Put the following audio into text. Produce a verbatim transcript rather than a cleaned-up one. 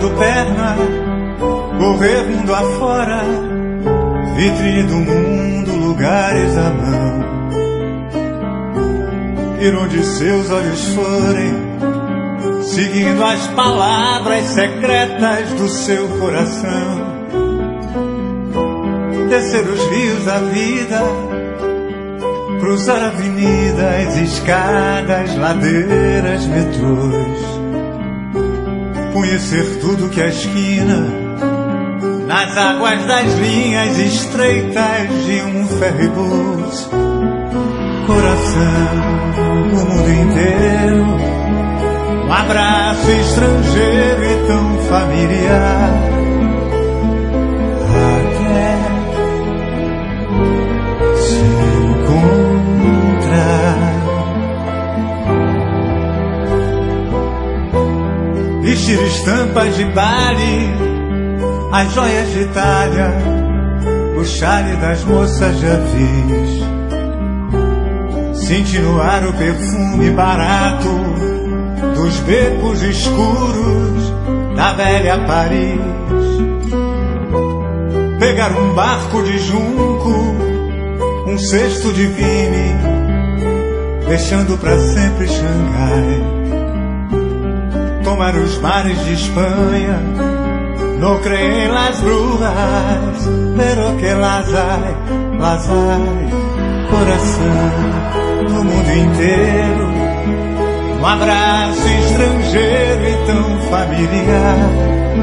batendo perna, correr mundo afora, vitrine do mundo, lugares à mão. Ir onde seus olhos forem, seguindo as palavras secretas do seu coração. Descer os rios da vida, cruzar avenidas, escadas, ladeiras, metrôs. Conhecer tudo que a esquina, nas águas das linhas estreitas de um ferrybus. Coração, o mundo inteiro, um abraço estrangeiro e tão familiar. Até se encontrar. Vestir estampas de Bali, as joias de Itália, o chale das moças de Avis. Sentir no ar o perfume barato dos becos escuros da velha Paris. Pegar um barco de junco, um cesto de vime, deixando pra sempre Xangai. Tomar os mares de Espanha, no creer en las brujas, pero que las hay, las hay. Coração do mundo inteiro, um abraço estrangeiro e tão familiar.